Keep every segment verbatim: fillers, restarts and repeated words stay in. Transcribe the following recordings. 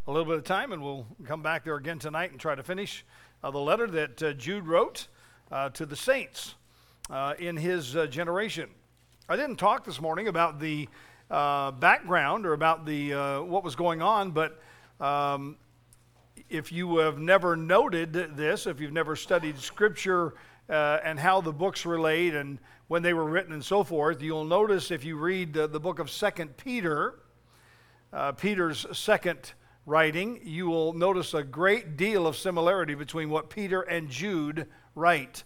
a little bit of time, and we'll come back there again tonight and try to finish uh, the letter that uh, Jude wrote uh, to the saints uh, in his uh, generation. I didn't talk this morning about the uh, background or about the uh, what was going on, but um, if you have never noted this, if you've never studied Scripture uh, and how the books relate and when they were written and so forth, you'll notice if you read uh, the book of Second Peter, uh, Peter's second writing, you will notice a great deal of similarity between what Peter and Jude write.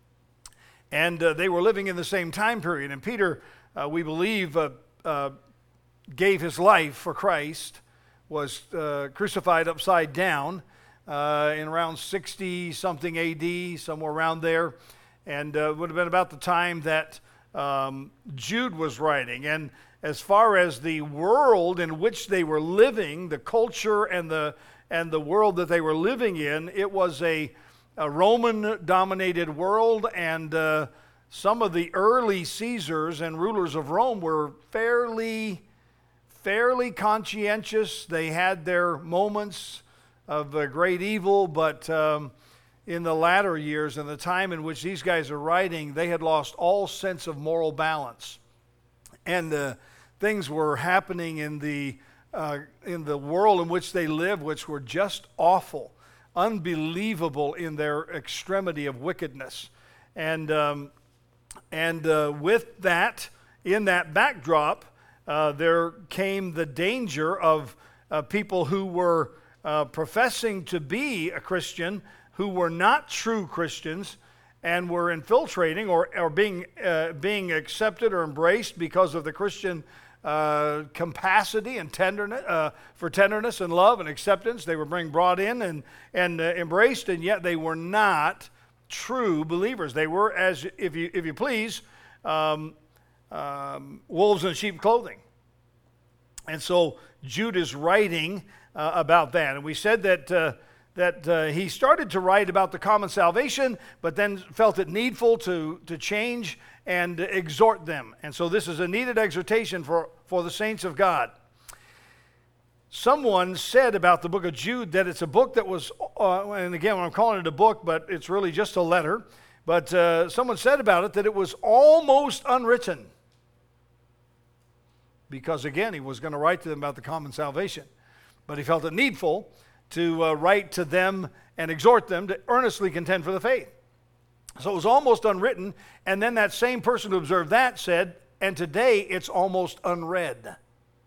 And uh, they were living in the same time period. And Peter, uh, we believe, uh, uh, gave his life for Christ, was uh, crucified upside down uh, in around sixty-something A D, somewhere around there. And uh, it would have been about the time that um, Jude was writing. And as far as the world in which they were living, the culture and the and the world that they were living in, it was a, a Roman-dominated world, and uh, some of the early Caesars and rulers of Rome were fairly, fairly conscientious. They had their moments of uh, great evil, but um, in the latter years, in the time in which these guys are writing, they had lost all sense of moral balance. And uh, things were happening in the uh, in the world in which they live, which were just awful, unbelievable in their extremity of wickedness. And um, and uh, with that, in that backdrop, uh, there came the danger of uh, people who were uh, professing to be a Christian, who were not true Christians, and were infiltrating or, or being uh, being accepted or embraced because of the Christian uh, capacity and tenderness uh, for tenderness and love and acceptance. They were being brought in and and uh, embraced, and yet they were not true believers. They were, as if you if you please, um, um, wolves in sheep clothing. And so Jude is writing uh, about that, and we said that. Uh, that uh, he started to write about the common salvation, but then felt it needful to, to change and exhort them. And so this is a needed exhortation for, for the saints of God. Someone said about the book of Jude that it's a book that was, uh, and again, I'm calling it a book, but it's really just a letter. But uh, someone said about it that it was almost unwritten. Because again, he was going to write to them about the common salvation. But he felt it needful to uh, write to them and exhort them to earnestly contend for the faith. So it was almost unwritten, and then that same person who observed that said, and today it's almost unread.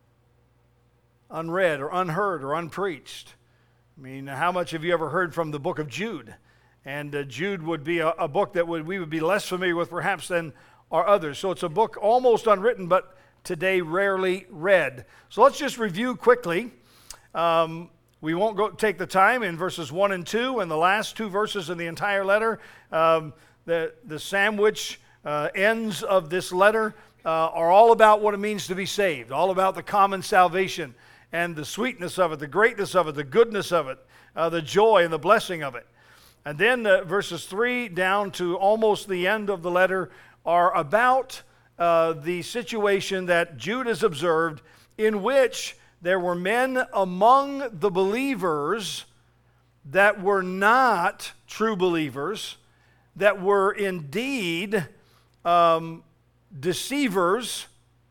Unread or unheard or unpreached. I mean, how much have you ever heard from the book of Jude? And uh, Jude would be a, a book that would, we would be less familiar with perhaps than our others. So it's a book almost unwritten, but today rarely read. So let's just review quickly. Um, We won't go take the time in verses one and two and the last two verses in the entire letter. Um, the, the sandwich uh, ends of this letter uh, are all about what it means to be saved, all about the common salvation and the sweetness of it, the greatness of it, the goodness of it, uh, the joy and the blessing of it. And then uh, verses three down to almost the end of the letter are about uh, the situation that Jude has observed, in which there were men among the believers that were not true believers, that were indeed um, deceivers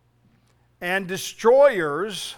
and destroyers.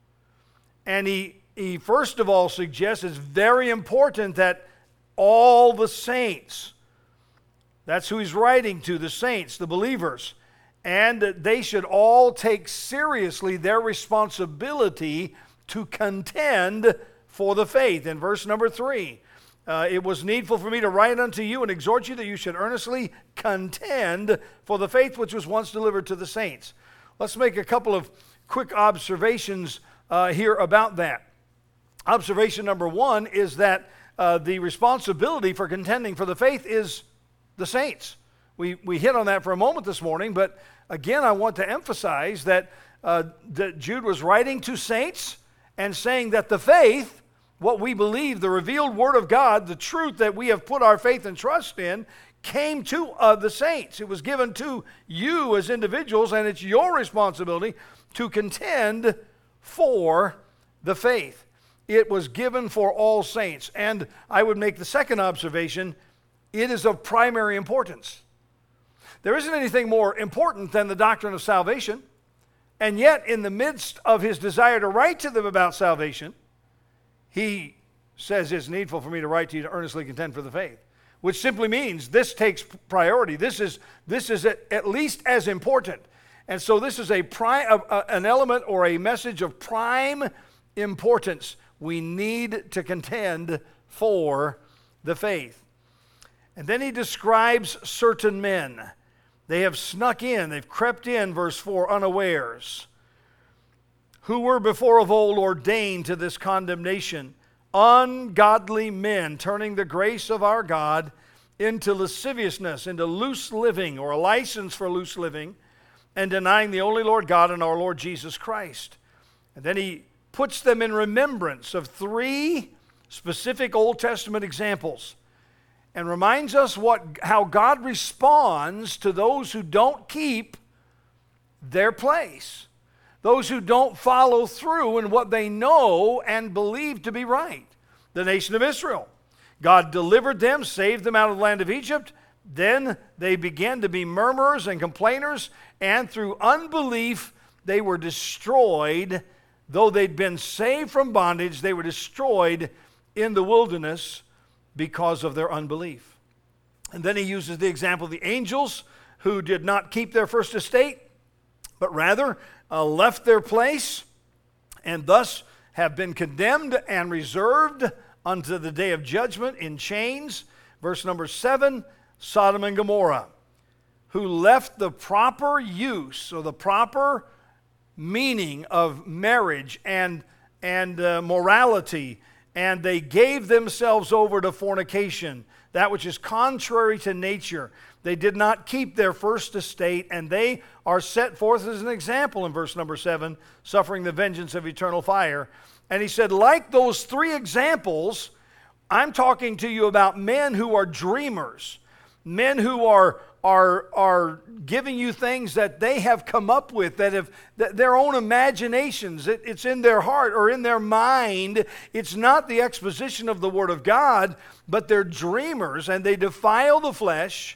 And he, he first of all suggests it's very important that all the saints, that's who he's writing to, the saints, the believers, and they should all take seriously their responsibility to contend for the faith. In verse number three, uh, it was needful for me to write unto you and exhort you that you should earnestly contend for the faith which was once delivered to the saints. Let's make a couple of quick observations uh, here about that. Observation number one is that uh, the responsibility for contending for the faith is the saints. We we hit on that for a moment this morning, but again, I want to emphasize that, uh, that Jude was writing to saints and saying that the faith, what we believe, the revealed Word of God, the truth that we have put our faith and trust in, came to uh, the saints. It was given to you as individuals, and it's your responsibility to contend for the faith. it was given for all saints. And I would make the second observation, it is of primary importance. There isn't anything more important than the doctrine of salvation. And yet, in the midst of his desire to write to them about salvation, he says it's needful for me to write to you to earnestly contend for the faith, which simply means this takes priority. This is, this is at, at least as important. And so this is a, pri- a, a an element or a message of prime importance. We need to contend for the faith. And then he describes certain men. They have snuck in, they've crept in, verse four, unawares, who were before of old ordained to this condemnation, ungodly men, turning the grace of our God into lasciviousness, into loose living, or a license for loose living, and denying the only Lord God and our Lord Jesus Christ. And then he puts them in remembrance of three specific Old Testament examples, and reminds us what how God responds to those who don't keep their place, those who don't follow through in what they know and believe to be right. The nation of Israel, God delivered them, saved them out of the land of Egypt. Then they began to be murmurers and complainers, and through unbelief they were destroyed. Though they'd been saved from bondage, they were destroyed in the wilderness because of their unbelief. And then he uses the example of the angels who did not keep their first estate, but rather uh, left their place, and thus have been condemned and reserved unto the day of judgment in chains. Verse number seven, Sodom and Gomorrah, who left the proper use or the proper meaning of marriage and, and uh, morality, and they gave themselves over to fornication, that which is contrary to nature. They did not keep their first estate, and they are set forth as an example in verse number seven, suffering the vengeance of eternal fire. And he said, like those three examples, I'm talking to you about men who are dreamers, men who are are are giving you things that they have come up with, that have that their own imaginations. It, it's in their heart or in their mind. It's not the exposition of the Word of God, but they're dreamers, and they defile the flesh.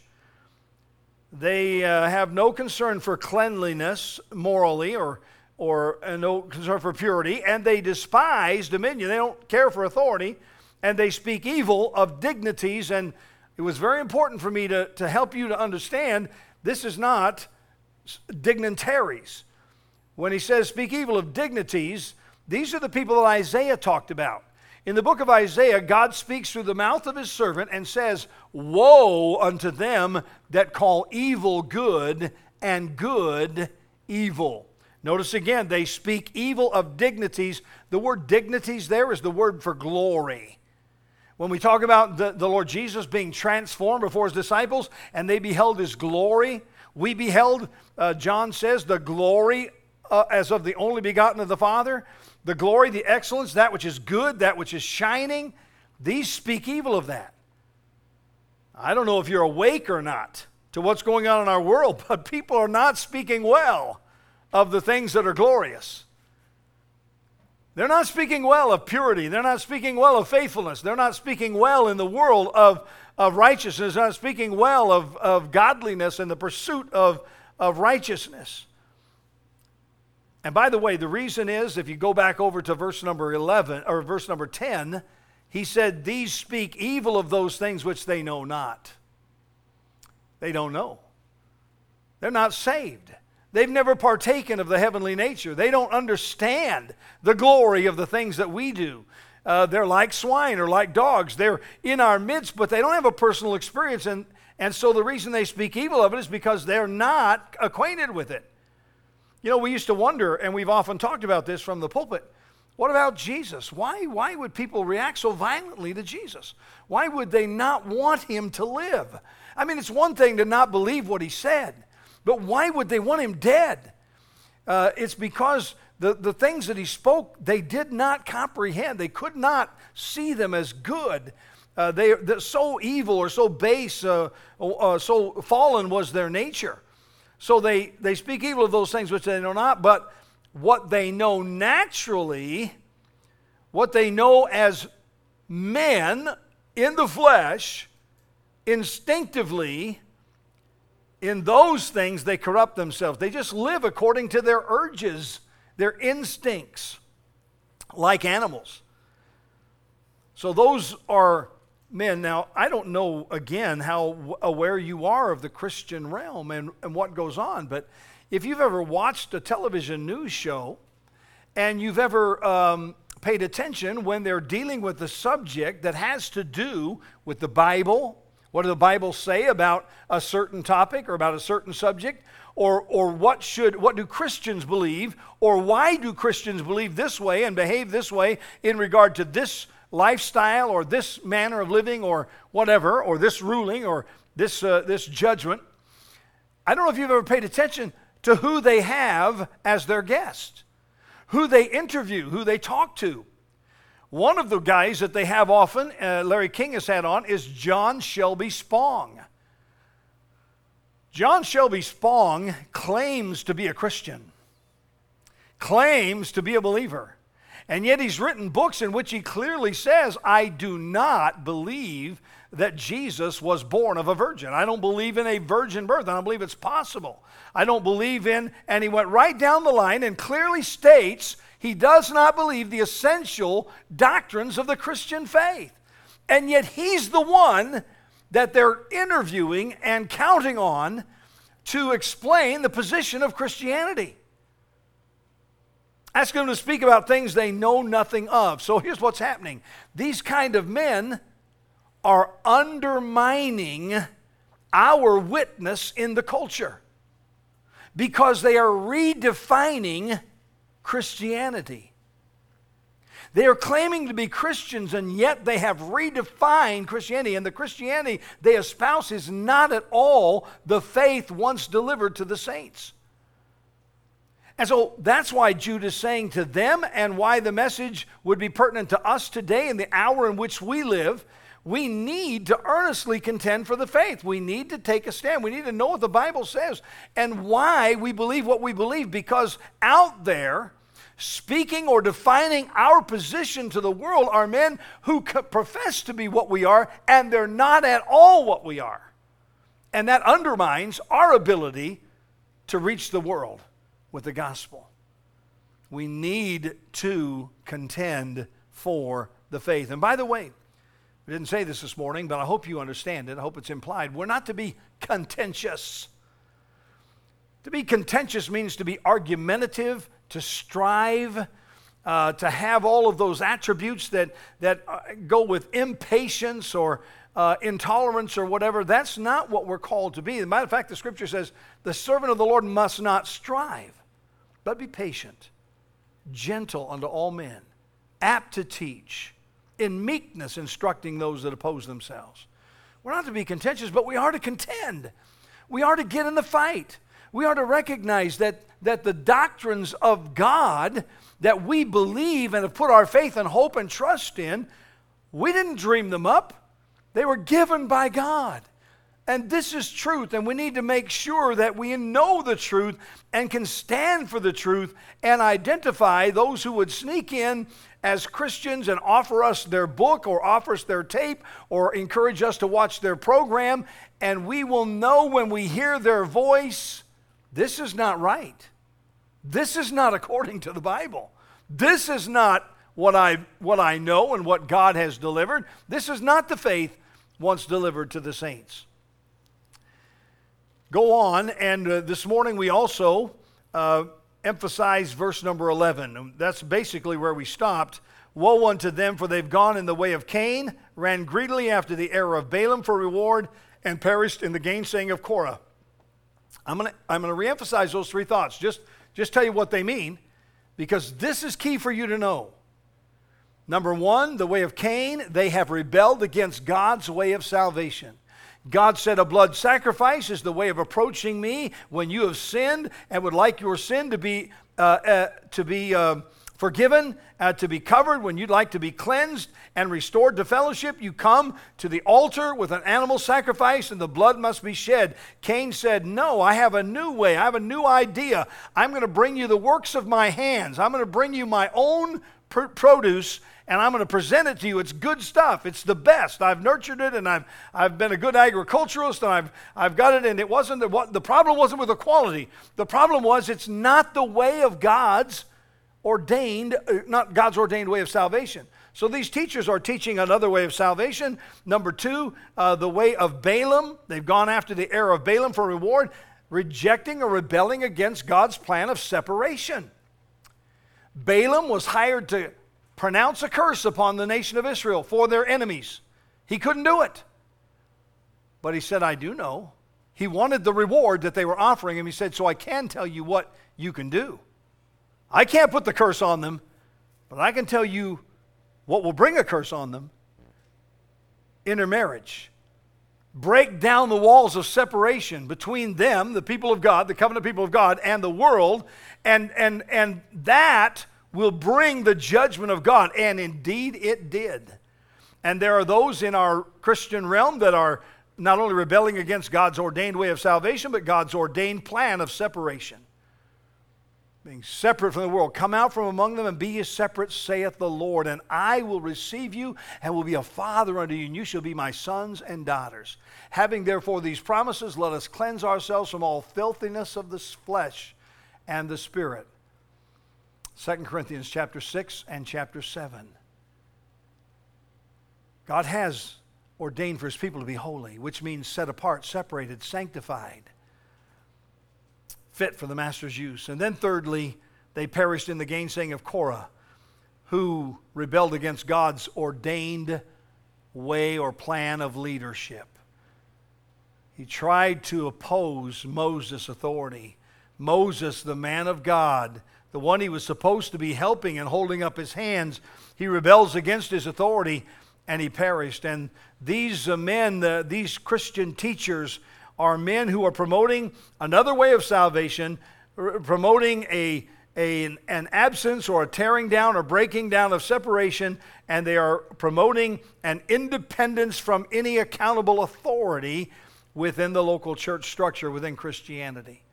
They uh, have no concern for cleanliness morally, or or uh, no concern for purity, and they despise dominion. They don't care for authority, and they speak evil of dignities. And it was very important for me to, to help you to understand this is not dignitaries. When he says speak evil of dignities, these are the people that Isaiah talked about. In the book of Isaiah, God speaks through the mouth of his servant and says, woe unto them that call evil good and good evil. Notice again, they speak evil of dignities. The word dignities there is the word for glory. When we talk about the, the Lord Jesus being transformed before his disciples and they beheld his glory, we beheld, uh, John says, the glory uh, as of the only begotten of the Father, the glory, the excellence, that which is good, that which is shining. These speak evil of that. I don't know if you're awake or not to what's going on in our world, but people are not speaking well of the things that are glorious. They're not speaking well of purity. They're not speaking well of faithfulness. They're not speaking well in the world of, of righteousness. They're not speaking well of, of godliness and the pursuit of, of righteousness. And by the way, the reason is, if you go back over to verse number eleven, or verse number ten, he said, these speak evil of those things which they know not. They don't know. They're not saved. They've never partaken of the heavenly nature. They don't understand the glory of the things that we do. Uh, they're like swine or like dogs. They're in our midst, but they don't have a personal experience. And, and so the reason they speak evil of it is because they're not acquainted with it. You know, we used to wonder, and we've often talked about this from the pulpit, what about Jesus? Why, why would people react so violently to Jesus? Why would they not want him to live? I mean, it's one thing to not believe what he said, but why would they want him dead? Uh, it's because the, the things that he spoke, they did not comprehend. They could not see them as good. Uh, they, they're so evil or so base, uh, uh, so fallen was their nature. So they, they speak evil of those things which they know not, but what they know naturally, what they know as men in the flesh, instinctively, in those things they corrupt themselves. They just live according to their urges, their instincts, like animals. So those are men. Now, I don't know, again, how aware you are of the Christian realm and, and what goes on, but if you've ever watched a television news show and you've ever um, paid attention when they're dealing with the subject that has to do with the Bible, what does the Bible say about a certain topic or about a certain subject, or, or what should, what do Christians believe, or why do Christians believe this way and behave this way in regard to this lifestyle or this manner of living or whatever, or this ruling or this, uh, this judgment. I don't know if you've ever paid attention to who they have as their guest, who they interview, who they talk to. One of the guys that they have often, uh, Larry King has had on, is John Shelby Spong. John Shelby Spong claims to be a Christian, claims to be a believer. And yet he's written books in which he clearly says, I do not believe that Jesus was born of a virgin. I don't believe in a virgin birth. I don't believe it's possible. I don't believe in, and he went right down the line and clearly states he does not believe the essential doctrines of the Christian faith. And yet he's the one that they're interviewing and counting on to explain the position of Christianity. Ask them to speak about things they know nothing of. So here's what's happening. These kind of men are undermining our witness in the culture because they are redefining Christianity. They are claiming to be Christians, and yet they have redefined Christianity. And the Christianity they espouse is not at all the faith once delivered to the saints. And so that's why Jude is saying to them, and why the message would be pertinent to us today in the hour in which we live, we need to earnestly contend for the faith. We need to take a stand. We need to know what the Bible says and why we believe what we believe, because out there, speaking or defining our position to the world are men who profess to be what we are, and they're not at all what we are. And that undermines our ability to reach the world with the gospel. We need to contend for the faith. And by the way, we didn't say this this morning, but I hope you understand it. I hope it's implied. We're not to be contentious. To be contentious means to be argumentative, to strive, uh, to have all of those attributes that, that uh, go with impatience or uh, intolerance or whatever. That's not what we're called to be. As a matter of fact, the scripture says, the servant of the Lord must not strive, but be patient, gentle unto all men, apt to teach, in meekness instructing those that oppose themselves. We're not to be contentious, but we are to contend. We are to get in the fight. We are to recognize that, that the doctrines of God that we believe and have put our faith and hope and trust in, we didn't dream them up. They were given by God. And this is truth, and we need to make sure that we know the truth and can stand for the truth and identify those who would sneak in as Christians and offer us their book or offer us their tape or encourage us to watch their program, and we will know when we hear their voice, this is not right. This is not according to the Bible. This is not what I, what I know and what God has delivered. This is not the faith once delivered to the saints. Go on, and uh, this morning we also uh, emphasize verse number eleven. That's basically where we stopped. Woe unto them, for they've gone in the way of Cain, ran greedily after the error of Balaam for reward, and perished in the gainsaying of Korah. I'm going to I'm going to reemphasize those three thoughts. Just, just tell you what they mean, because this is key for you to know. Number one, the way of Cain, they have rebelled against God's way of salvation. God said a blood sacrifice is the way of approaching me when you have sinned and would like your sin to be uh, uh, to be uh, forgiven, uh, to be covered, when you'd like to be cleansed and restored to fellowship. You come to the altar with an animal sacrifice and the blood must be shed. Cain said, no, I have a new way. I have a new idea. I'm going to bring you the works of my hands. I'm going to bring you my own pr- produce, and I'm going to present it to you. It's good stuff. It's the best. I've nurtured it, and I've I've been a good agriculturalist, and I've I've got it. And it wasn't the, what the problem wasn't with the quality. The problem was it's not the way of God's ordained, not God's ordained way of salvation. So these teachers are teaching another way of salvation. Number two, uh, the way of Balaam. They've gone after the error of Balaam for reward, rejecting or rebelling against God's plan of separation. Balaam was hired to pronounce a curse upon the nation of Israel for their enemies. He couldn't do it. But he said, I do know. He wanted the reward that they were offering him. He said, so I can tell you what you can do. I can't put the curse on them, but I can tell you what will bring a curse on them. Intermarriage. Break down the walls of separation between them, the people of God, the covenant people of God, and the world, and, and, and that will bring the judgment of God. And indeed it did. And there are those in our Christian realm that are not only rebelling against God's ordained way of salvation, but God's ordained plan of separation. Being separate from the world. Come out from among them and be ye separate, saith the Lord. And I will receive you and will be a father unto you, and you shall be my sons and daughters. Having therefore these promises, let us cleanse ourselves from all filthiness of the flesh and the spirit. Second Corinthians chapter six and chapter seven. God has ordained for his people to be holy, which means set apart, separated, sanctified, fit for the master's use. And then thirdly, they perished in the gainsaying of Korah, who rebelled against God's ordained way or plan of leadership. He tried to oppose Moses' authority. Moses, the man of God, the one he was supposed to be helping and holding up his hands, he rebels against his authority and he perished. And these uh, men, uh, these Christian teachers, are men who are promoting another way of salvation, r- promoting a, a, an absence or a tearing down or breaking down of separation, and they are promoting an independence from any accountable authority within the local church structure, within Christianity.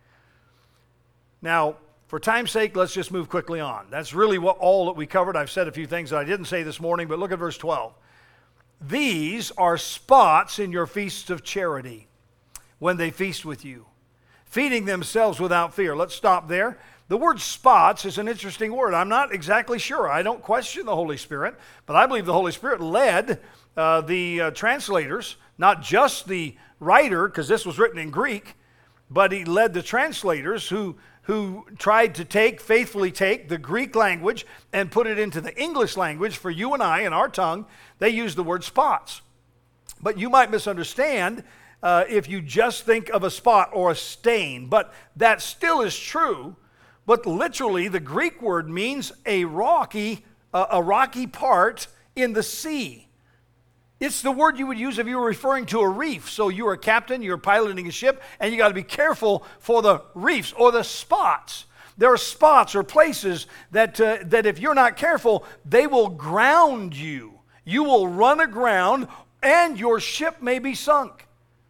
Now, for time's sake, let's just move quickly on. That's really what all that we covered. I've said a few things that I didn't say this morning, but look at verse twelve. These are spots in your feasts of charity, when they feast with you, feeding themselves without fear. Let's stop there. The word spots is an interesting word. I'm not exactly sure. I don't question the Holy Spirit, but I believe the Holy Spirit led uh, the uh, translators, not just the writer, because this was written in Greek, but he led the translators who, who tried to take, faithfully take the Greek language and put it into the English language for you and I in our tongue. They used the word spots. But you might misunderstand Uh, if you just think of a spot or a stain. But that still is true. But literally, the Greek word means a rocky, uh, a rocky part in the sea. It's the word you would use if you were referring to a reef. So you're a captain, you're piloting a ship, and you got to be careful for the reefs or the spots. There are spots or places that, uh, that if you're not careful, they will ground you. You will run aground, and your ship may be sunk.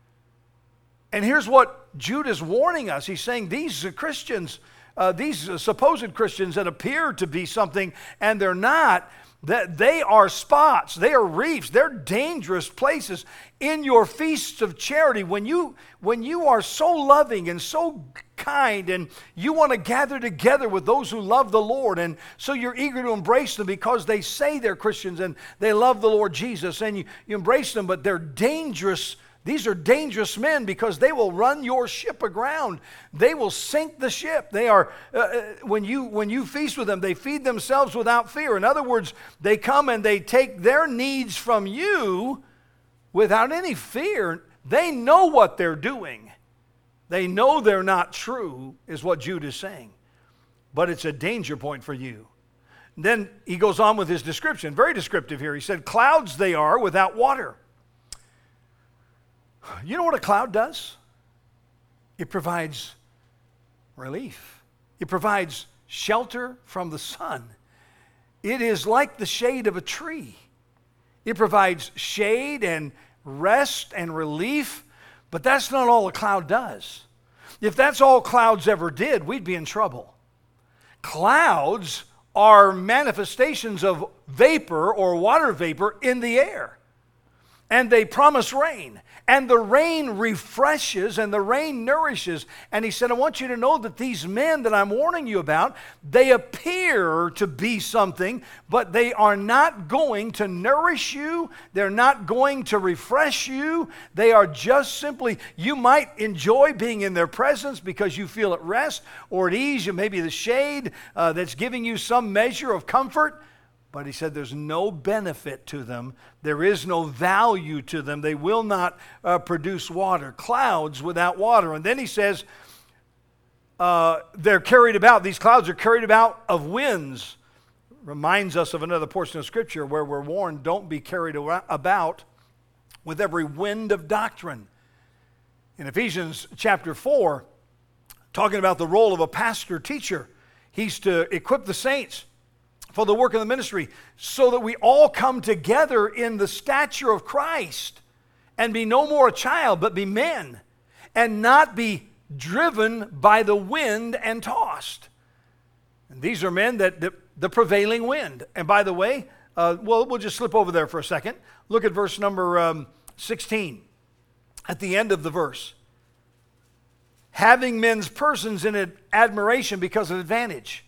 And here's what Jude is warning us. He's saying these Christians, uh, these supposed Christians that appear to be something and they're not, that they are spots, they are reefs, they're dangerous places in your feasts of charity. When you, when you are so loving and so kind and you want to gather together with those who love the Lord, and so you're eager to embrace them because they say they're Christians and they love the Lord Jesus, and you, you embrace them, but they're dangerous. These are dangerous men because they will run your ship aground. They will sink the ship. They are, uh, when you when you feast with them, they feed themselves without fear. In other words, they come and they take their needs from you without any fear. They know what they're doing. They know they're not true, is what Jude is saying. But it's a danger point for you. And then he goes on with his description, very descriptive here. He said, clouds they are without water. You know what a cloud does? It provides relief. It provides shelter from the sun. It is like the shade of a tree. It provides shade and rest and relief, but that's not all a cloud does. If that's all clouds ever did, we'd be in trouble. Clouds are manifestations of vapor or water vapor in the air. And they promise rain. And the rain refreshes and the rain nourishes. And he said, I want you to know that these men that I'm warning you about, they appear to be something, but they are not going to nourish you. They're not going to refresh you. They are just simply, you might enjoy being in their presence because you feel at rest or at ease. You maybe the shade uh, that's giving you some measure of comfort. But he said there's no benefit to them. There is no value to them. They will not uh, produce water. Clouds without water. And then he says uh, they're carried about. These clouds are carried about of winds. Reminds us of another portion of Scripture where we're warned, don't be carried about with every wind of doctrine. In Ephesians chapter four, talking about the role of a pastor teacher, he's to equip the saints for the work of the ministry, so that we all come together in the stature of Christ and be no more a child, but be men, and not be driven by the wind and tossed. And these are men that the, the prevailing wind. And by the way, uh, well, we'll just slip over there for a second. Look at verse number um, sixteen, at the end of the verse. Having men's persons in admiration because of advantage.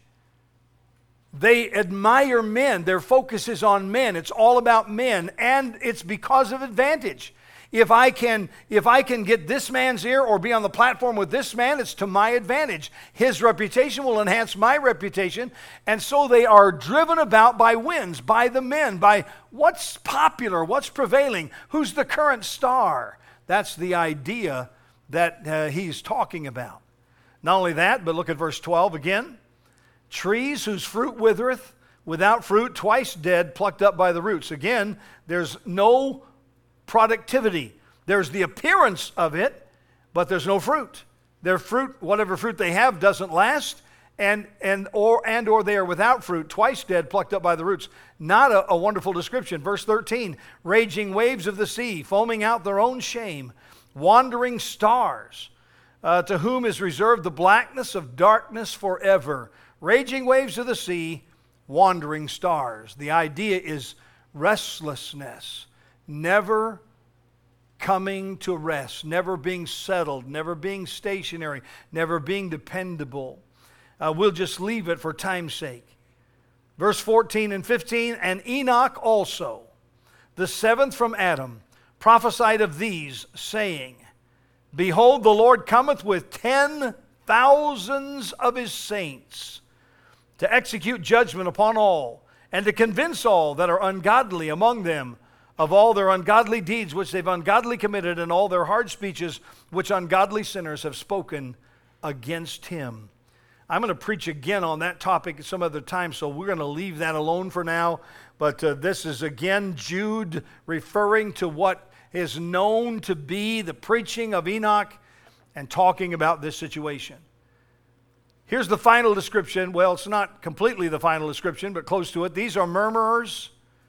They admire men. Their focus is on men. It's all about men, and it's because of advantage. If I can, if I can get this man's ear or be on the platform with this man, it's to my advantage. His reputation will enhance my reputation, and so they are driven about by winds, by the men, by what's popular, what's prevailing, who's the current star. That's the idea that uh, he's talking about. Not only that, but look at verse twelve again. Trees whose fruit withereth, without fruit, twice dead, plucked up by the roots. Again, there's no productivity. There's the appearance of it, but there's no fruit. Their fruit, whatever fruit they have, doesn't last, and and or and or they are without fruit, twice dead, plucked up by the roots. Not a, a wonderful description. Verse thirteen, raging waves of the sea, foaming out their own shame, wandering stars, uh, to whom is reserved the blackness of darkness forever. Raging waves of the sea, wandering stars. The idea is restlessness, never coming to rest, never being settled, never being stationary, never being dependable. Uh, we'll just leave it for time's sake. Verse fourteen and fifteen, and Enoch also, the seventh from Adam, prophesied of these, saying, Behold, the Lord cometh with ten thousands of his saints, to execute judgment upon all, and to convince all that are ungodly among them of all their ungodly deeds which they've ungodly committed, and all their hard speeches which ungodly sinners have spoken against him. I'm going to preach again on that topic at some other time, so we're going to leave that alone for now. But uh, this is again Jude referring to what is known to be the preaching of Enoch and talking about this situation. Here's the final description. Well, it's not completely the final description, but close to it. These are murmurers,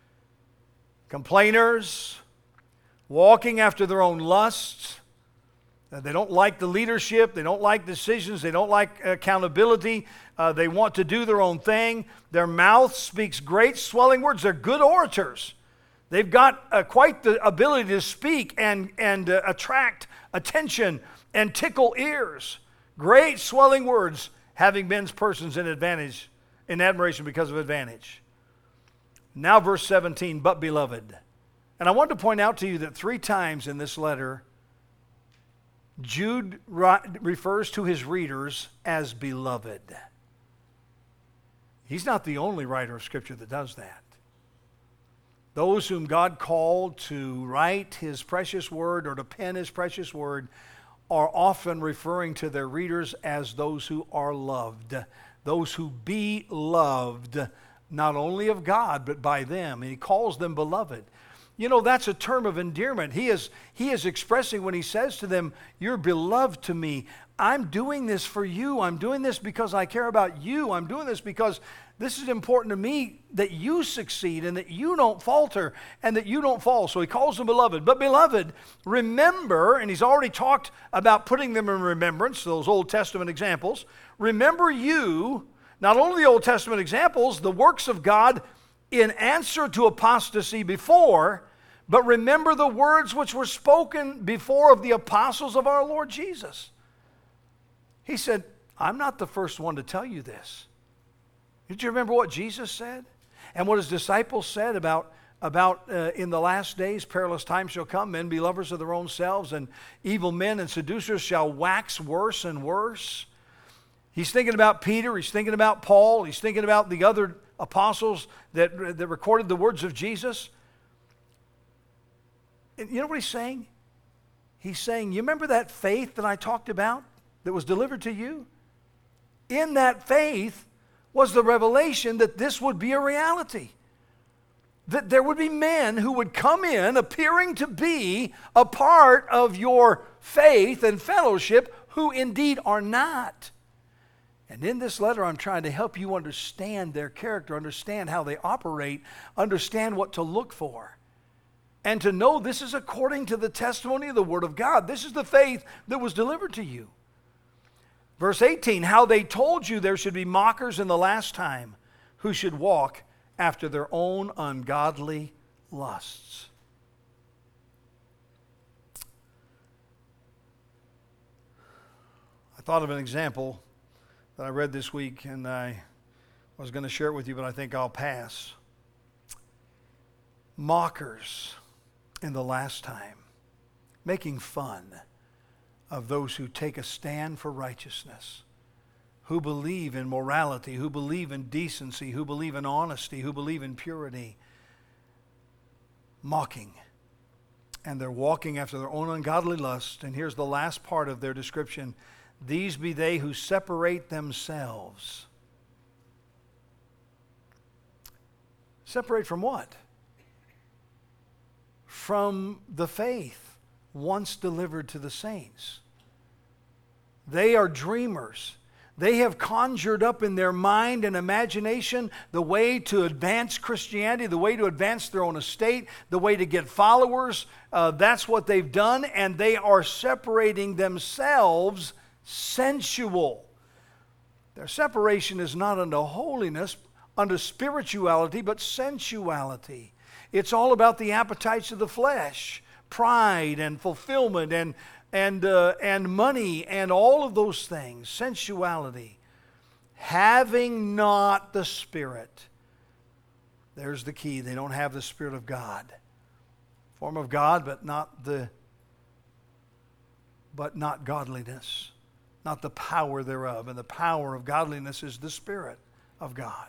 complainers, walking after their own lusts. They don't like the leadership. They don't like decisions. They don't like accountability. Uh, they want to do their own thing. Their mouth speaks great swelling words. They're good orators. They've got uh, quite the ability to speak and, and uh, attract attention and tickle ears. Great swelling words, having men's persons in advantage, in admiration because of advantage. Now verse seventeen, but beloved. And I want to point out to you that three times in this letter, Jude refers to his readers as beloved. He's not the only writer of Scripture that does that. Those whom God called to write his precious word or to pen his precious word are often referring to their readers as those who are loved, those who be loved, not only of God, but by them. And he calls them beloved. You know, that's a term of endearment. He is, he is expressing when he says to them, you're beloved to me. I'm doing this for you. I'm doing this because I care about you. I'm doing this because this is important to me that you succeed and that you don't falter and that you don't fall. So he calls them beloved. But beloved, remember, and he's already talked about putting them in remembrance, those Old Testament examples. Remember you not only the Old Testament examples, the works of God in answer to apostasy before, but remember the words which were spoken before of the apostles of our Lord Jesus. He said, I'm not the first one to tell you this. Did you remember what Jesus said? And what his disciples said about, about uh, in the last days, perilous times shall come, men be lovers of their own selves, and evil men and seducers shall wax worse and worse. He's thinking about Peter, he's thinking about Paul, he's thinking about the other apostles that, that recorded the words of Jesus. And you know what he's saying? He's saying, you remember that faith that I talked about that was delivered to you? In that faith was the revelation that this would be a reality. That there would be men who would come in appearing to be a part of your faith and fellowship who indeed are not. And in this letter, I'm trying to help you understand their character, understand how they operate, understand what to look for, and to know this is according to the testimony of the Word of God. This is the faith that was delivered to you. Verse eighteen, how they told you there should be mockers in the last time who should walk after their own ungodly lusts. I thought of an example that I read this week, and I was going to share it with you, but I think I'll pass. Mockers in the last time, making fun of those who take a stand for righteousness, who believe in morality, who believe in decency, who believe in honesty, who believe in purity. Mocking. And they're walking after their own ungodly lust. And here's the last part of their description. These be they who separate themselves. Separate from what? From the faith once delivered to the saints. They are dreamers. They have conjured up in their mind and imagination the way to advance Christianity, the way to advance their own estate, the way to get followers. Uh, that's what they've done, and they are separating themselves sensual. Their separation is not unto holiness, unto spirituality, but sensuality. It's all about the appetites of the flesh, pride and fulfillment and and uh, and money and all of those things, sensuality. Having not the Spirit. There's the key. They don't have the Spirit of God. Form of God, but not the but not godliness. Not the power thereof. And the power of godliness is the Spirit of God.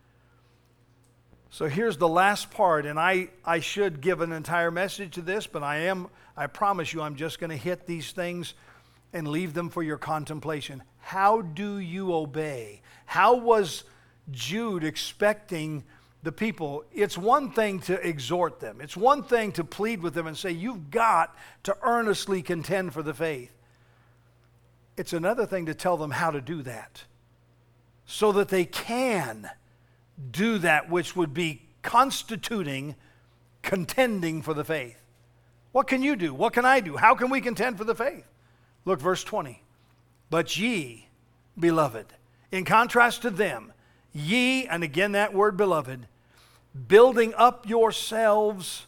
So here's the last part, and I, I should give an entire message to this, but I am, I promise you, I'm just going to hit these things and leave them for your contemplation. How do you obey? How was Jude expecting the people? It's one thing to exhort them. It's one thing to plead with them and say, you've got to earnestly contend for the faith. It's another thing to tell them how to do that so that they can do that which would be constituting contending for the faith. What can you do? What can I do? How can we contend for the faith? Look, verse twenty. But ye, beloved, in contrast to them, ye, and again that word beloved, building up yourselves.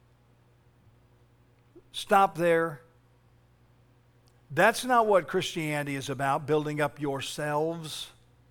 Stop there. That's not what Christianity is about, building up yourselves.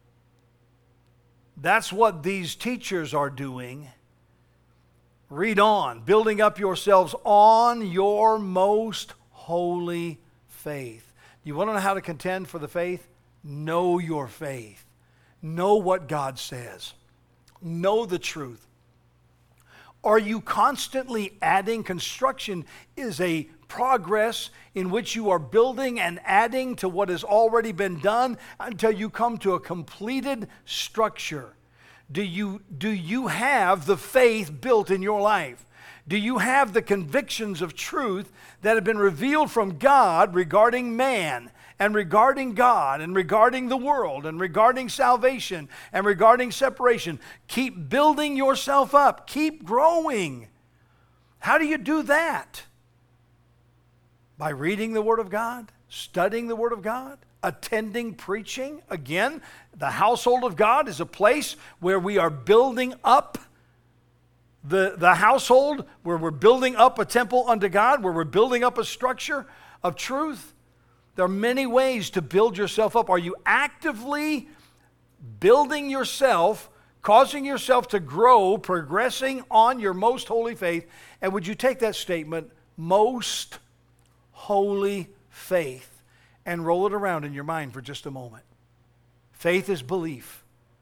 That's what these teachers are doing. Read on. Building up yourselves on your most holy faith. You want to know how to contend for the faith? Know your faith. Know what God says. Know the truth. Are you constantly adding? Construction is a progress in which you are building and adding to what has already been done until you come to a completed structure. Do you, do you have the faith built in your life? Do you have the convictions of truth that have been revealed from God regarding man and regarding God and regarding the world and regarding salvation and regarding separation? Keep building yourself up. Keep growing. How do you do that? By reading the Word of God, studying the Word of God, attending preaching. Again, the household of God is a place where we are building up the, the household, where we're building up a temple unto God, where we're building up a structure of truth. There are many ways to build yourself up. Are you actively building yourself, causing yourself to grow, progressing on your most holy faith? And would you take that statement, most holy faith, and roll it around in your mind for just a moment? Faith is belief.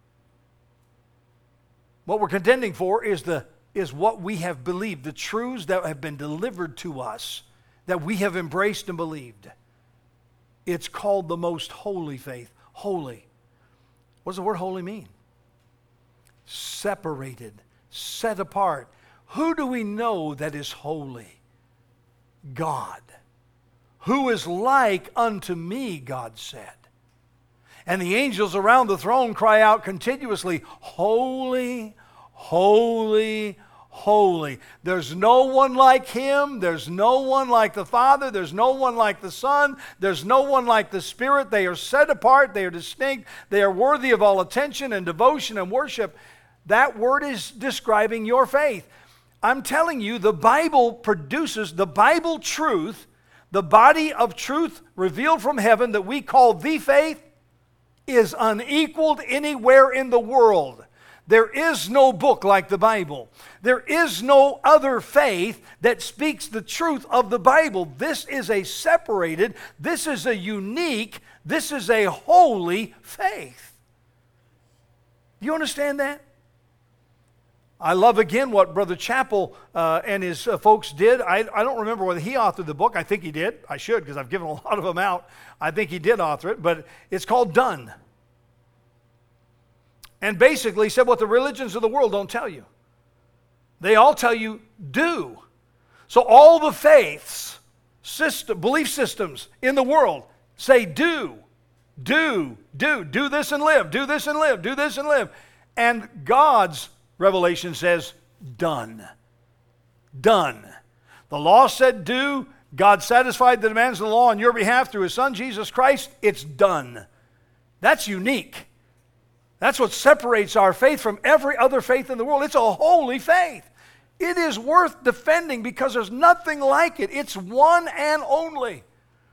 What we're contending for is the is what we have believed, the truths that have been delivered to us, that we have embraced and believed. It's called the most holy faith. Holy. What does the word holy mean? Separated, set apart. Who do we know that is holy? God. Who is like unto me, God said. And the angels around the throne cry out continuously, holy, holy, holy. There's no one like him. There's no one like the Father. There's no one like the Son. There's no one like the Spirit. They are set apart. They are distinct. They are worthy of all attention and devotion and worship. That word is describing your faith. I'm telling you, the Bible produces the Bible truth, the body of truth revealed from heaven that we call the faith, is unequaled anywhere in the world. There is no book like the Bible. There is no other faith that speaks the truth of the Bible. This is a separated, this is a unique, this is a holy faith. Do you understand that? I love again what Brother Chappell uh, and his uh, folks did. I, I don't remember whether he authored the book. I think he did. I should, because I've given a lot of them out. I think he did author it, but it's called Done. And basically said what the religions of the world don't tell you. They all tell you, do. So all the faiths, system, belief systems in the world say do, do, do, do this and live, do this and live, do this and live. And God's revelation says, done. Done. The law said do. God satisfied the demands of the law on your behalf through his Son, Jesus Christ. It's done. That's unique. That's what separates our faith from every other faith in the world. It's a holy faith. It is worth defending because there's nothing like it. It's one and only.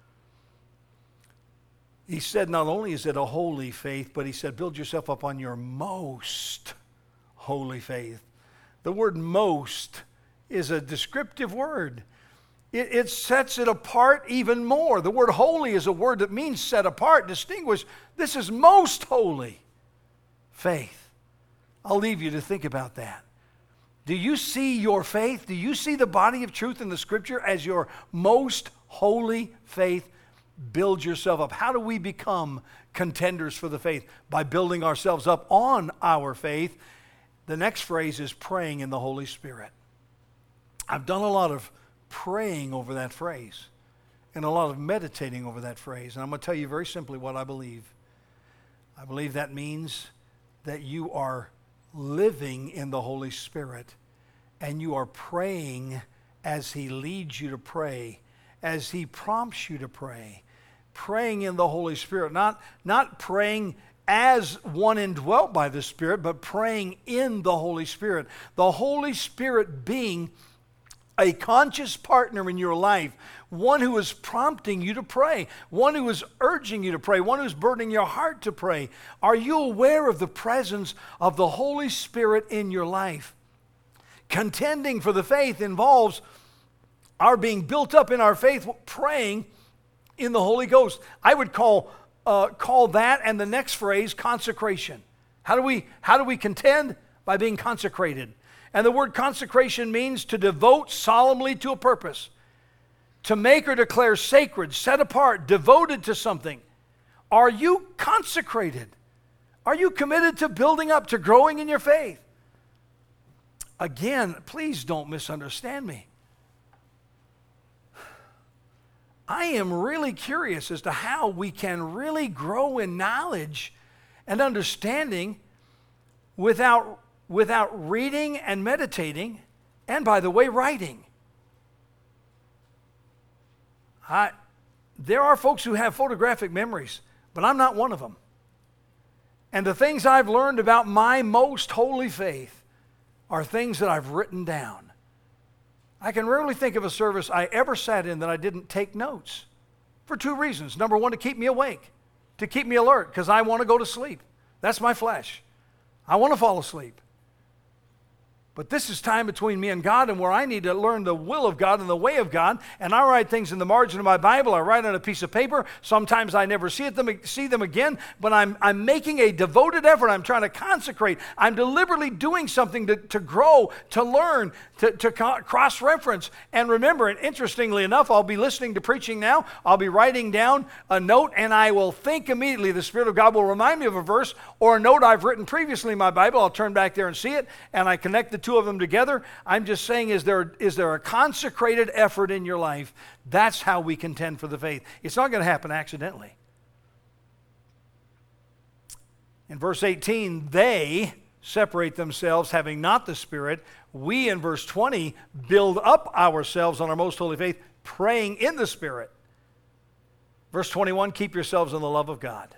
He said not only is it a holy faith, but he said build yourself up on your most holy faith. The word most is a descriptive word. It, it sets it apart even more. The word holy is a word that means set apart, distinguished. This is most holy faith. I'll leave you to think about that. Do you see your faith? Do you see the body of truth in the Scripture as your most holy faith? Build yourself up. How do we become contenders for the faith? By building ourselves up on our faith. The next phrase is praying in the Holy Spirit. I've done a lot of praying over that phrase and a lot of meditating over that phrase. And I'm going to tell you very simply what I believe. I believe that means that you are living in the Holy Spirit and you are praying as he leads you to pray, as he prompts you to pray. Praying in the Holy Spirit, not, not praying as one indwelt by the Spirit, but praying in the Holy Spirit. The Holy Spirit being a conscious partner in your life, one who is prompting you to pray, one who is urging you to pray, one who's burdening your heart to pray. Are you aware of the presence of the Holy Spirit in your life? Contending for the faith involves our being built up in our faith, praying in the Holy Ghost. I would call uh, call that and the next phrase consecration. How do we how do we contend? By being consecrated. And the word consecration means to devote solemnly to a purpose, to make or declare sacred, set apart, devoted to something. Are you consecrated? Are you committed to building up, to growing in your faith? Again, please don't misunderstand me. I am really curious as to how we can really grow in knowledge and understanding without, without reading and meditating, and by the way, writing. I, there are folks who have photographic memories. But I'm not one of them. And the things I've learned about my most holy faith are things that I've written down. I can rarely think of a service I ever sat in that I didn't take notes for two reasons. Number one, to keep me awake, to keep me alert, because I want to go to sleep. That's my flesh. I want to fall asleep. But this is time between me and God, and where I need to learn the will of God and the way of God. And I write things in the margin of my Bible. I write on a piece of paper. Sometimes I never see, it, them, see them again, but I'm, I'm making a devoted effort. I'm trying to consecrate. I'm deliberately doing something to, to grow, to learn, to, to cross-reference. And remember, and interestingly enough, I'll be listening to preaching now. I'll be writing down a note, and I will think immediately. The Spirit of God will remind me of a verse or a note I've written previously in my Bible. I'll turn back there and see it, and I connect the two of them together. I'm just saying, is there, is there a consecrated effort in your life? That's how we contend for the faith. It's not going to happen accidentally. In verse eighteen, they separate themselves, having not the Spirit. We, in verse twenty, build up ourselves on our most holy faith, praying in the Spirit. Verse twenty-one, keep yourselves in the love of God.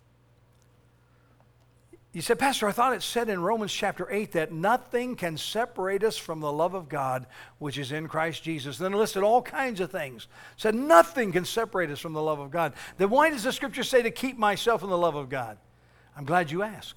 You said, Pastor, I thought it said in Romans chapter eight that nothing can separate us from the love of God, which is in Christ Jesus. Then it listed all kinds of things. It said nothing can separate us from the love of God. Then why does the Scripture say to keep myself in the love of God? I'm glad you asked.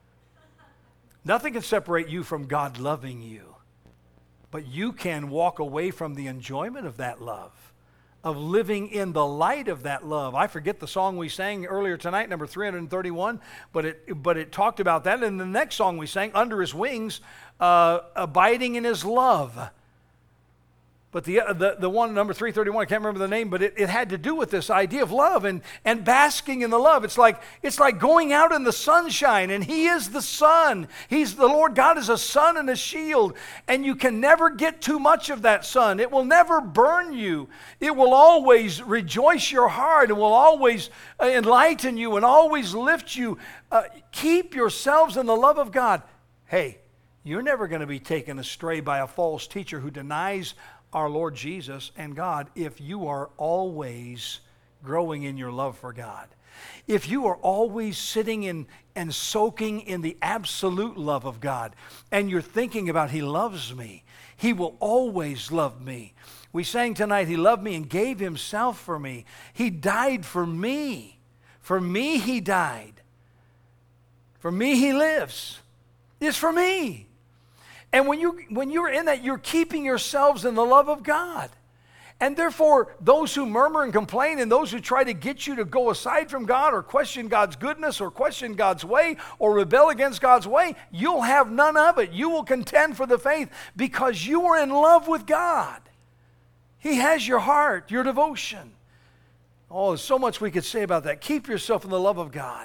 Nothing can separate you from God loving you. But you can walk away from the enjoyment of that love, of living in the light of that love. I forget the song we sang earlier tonight, number three hundred thirty-one, but it, but it talked about that. And the next song we sang, Under His Wings, uh, abiding in His love. But the, the, the one, number three thirty-one, I can't remember the name, but it, it had to do with this idea of love and, and basking in the love. It's like, it's like going out in the sunshine, and He is the sun. He's the Lord God is a sun and a shield, and you can never get too much of that sun. It will never burn you. It will always rejoice your heart and will always enlighten you and always lift you. Uh, keep yourselves in the love of God. Hey, you're never going to be taken astray by a false teacher who denies our Lord Jesus and God if you are always growing in your love for God. If you are always sitting in and soaking in the absolute love of God, and you're thinking about He loves me, He will always love me. We sang tonight, He loved me and gave Himself for me. He died for me. For me He died. For me He lives. It's for me. And when, you, when you're in that, you're keeping yourselves in the love of God. And therefore, those who murmur and complain and those who try to get you to go aside from God or question God's goodness or question God's way or rebel against God's way, you'll have none of it. You will contend for the faith because you are in love with God. He has your heart, your devotion. Oh, there's so much we could say about that. Keep yourself in the love of God.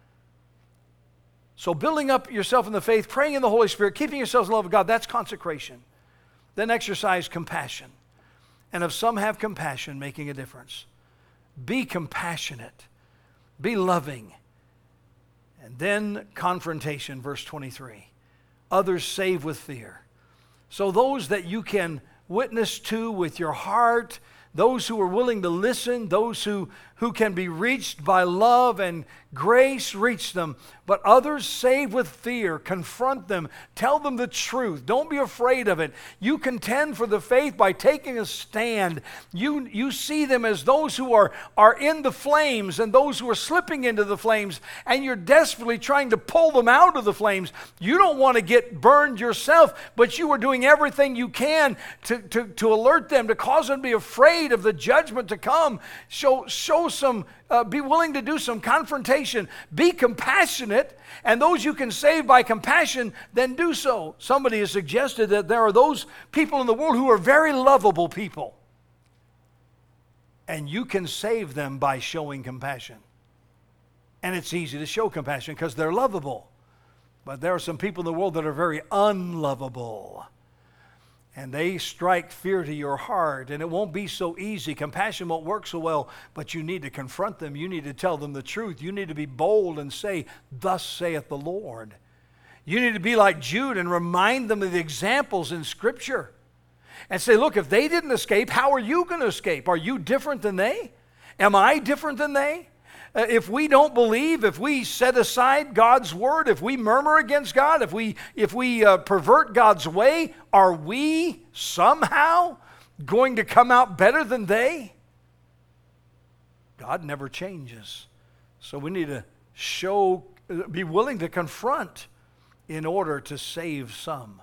So building up yourself in the faith, praying in the Holy Spirit, keeping yourselves in the love of God, that's consecration. Then exercise compassion. And if some have compassion, making a difference. Be compassionate. Be loving. And then confrontation, verse twenty-three. Others save with fear. So those that you can witness to with your heart, those who are willing to listen, those who, who can be reached by love and grace, reach them. But others save with fear. Confront them. Tell them the truth. Don't be afraid of it. You contend for the faith by taking a stand. You, you see them as those who are, are in the flames and those who are slipping into the flames, and you're desperately trying to pull them out of the flames. You don't want to get burned yourself, but you are doing everything you can to, to, to alert them, to cause them to be afraid of the judgment to come. Show, show some, uh, be willing to do some confrontation. Be compassionate, and those you can save by compassion, then do so. Somebody has suggested that there are those people in the world who are very lovable people, and you can save them by showing compassion. And it's easy to show compassion because they're lovable. But there are some people in the world that are very unlovable. And they strike fear to your heart, and it won't be so easy. Compassion won't work so well, but you need to confront them. You need to tell them the truth. You need to be bold and say, "Thus saith the Lord." You need to be like Jude and remind them of the examples in Scripture. And say, look, if they didn't escape, how are you going to escape? Are you different than they? Am I different than they? Uh, If we don't believe, if we set aside God's word, if we murmur against God, if we, if we uh, pervert God's way, are we somehow going to come out better than they? God never changes. So we need to show, be willing to confront in order to save some.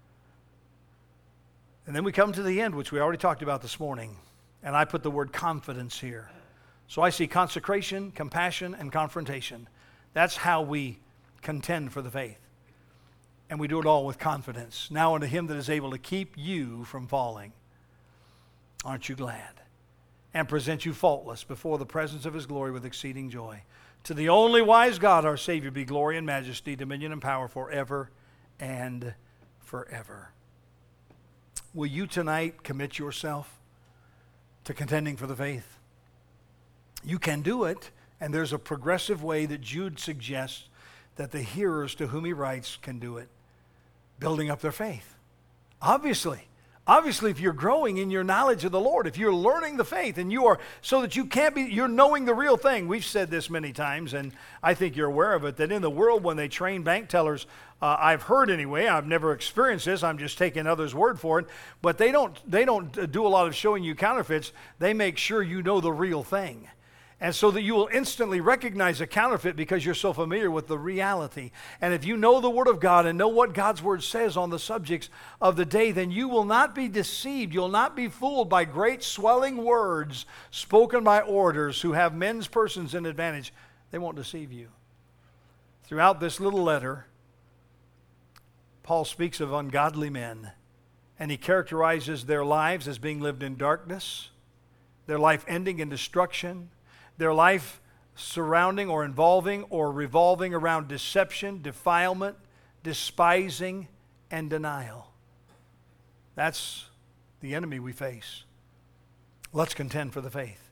And then we come to the end, which we already talked about this morning. And I put the word confidence here. So I see consecration, compassion, and confrontation. That's how we contend for the faith. And we do it all with confidence. Now unto him that is able to keep you from falling. Aren't you glad? And present you faultless before the presence of his glory with exceeding joy. To the only wise God, our Savior, be glory and majesty, dominion and power forever and forever. Will you tonight commit yourself to contending for the faith? You can do it, and there's a progressive way that Jude suggests that the hearers to whom he writes can do it, building up their faith. Obviously, obviously, if you're growing in your knowledge of the Lord, if you're learning the faith, and you are, so that you can't be, you're knowing the real thing. We've said this many times, and I think you're aware of it, that in the world when they train bank tellers, uh, I've heard anyway, I've never experienced this, I'm just taking others' word for it, but they don't, they don't do a lot of showing you counterfeits. They make sure you know the real thing. And so that you will instantly recognize a counterfeit because you're so familiar with the reality. And if you know the Word of God and know what God's Word says on the subjects of the day, then you will not be deceived. You'll not be fooled by great swelling words spoken by orators who have men's persons in advantage. They won't deceive you. Throughout this little letter, Paul speaks of ungodly men, and he characterizes their lives as being lived in darkness, their life ending in destruction, their life surrounding or involving or revolving around deception, defilement, despising, and denial. That's the enemy we face. Let's contend for the faith.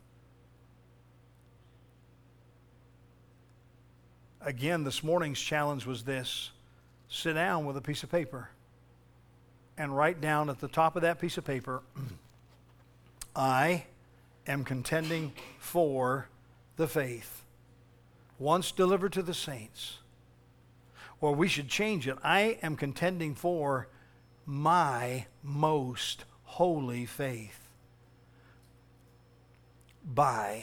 Again, this morning's challenge was this. Sit down with a piece of paper and write down at the top of that piece of paper, I am contending for the faith once delivered to the saints. Or we should change it. I am contending for my most holy faith by.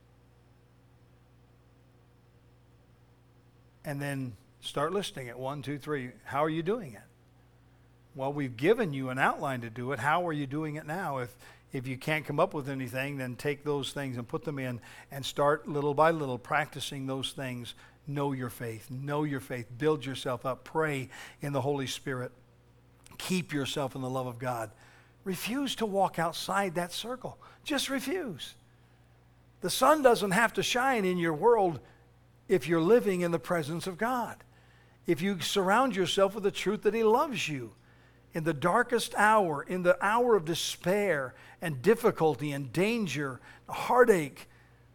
And then start listing it. One, two, three. How are you doing it? Well, we've given you an outline to do it. How are you doing it now? If If you can't come up with anything, then take those things and put them in and start little by little practicing those things. Know your faith. Know your faith. Build yourself up. Pray in the Holy Spirit. Keep yourself in the love of God. Refuse to walk outside that circle. Just refuse. The sun doesn't have to shine in your world if you're living in the presence of God. If you surround yourself with the truth that He loves you. In the darkest hour, in the hour of despair and difficulty and danger, heartache,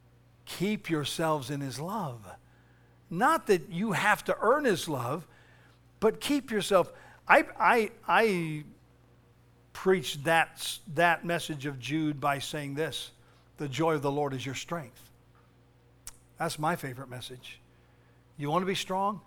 keep yourselves in His love. Not that you have to earn His love, but keep yourself. I, I, I preached that, that message of Jude by saying this, the joy of the Lord is your strength. That's my favorite message. You want to be strong?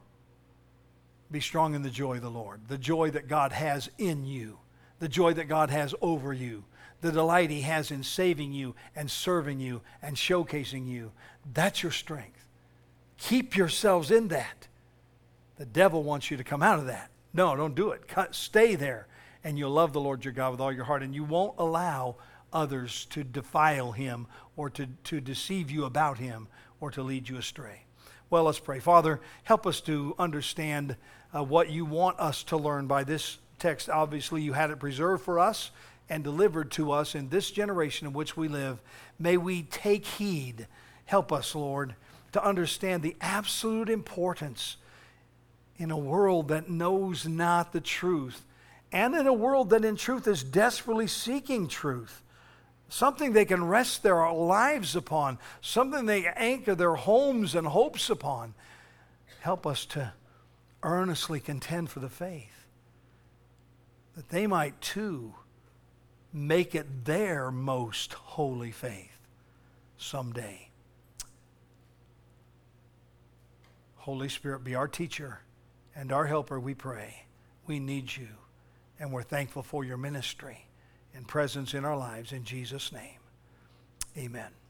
Be strong in the joy of the Lord, the joy that God has in you, the joy that God has over you, the delight He has in saving you and serving you and showcasing you. That's your strength. Keep yourselves in that. The devil wants you to come out of that. No, don't do it. Cut, stay there, and you'll love the Lord your God with all your heart, and you won't allow others to defile Him or to, to deceive you about Him or to lead you astray. Well, let's pray. Father, help us to understand uh, what you want us to learn by this text. Obviously, you had it preserved for us and delivered to us in this generation in which we live. May we take heed. Help us, Lord, to understand the absolute importance in a world that knows not the truth, and in a world that in truth is desperately seeking truth. Something they can rest their lives upon, something they anchor their homes and hopes upon. Help us to earnestly contend for the faith, that they might too make it their most holy faith someday. Holy Spirit, be our teacher and our helper, we pray. We need you, and we're thankful for your ministry and presence in our lives. In Jesus' name, amen.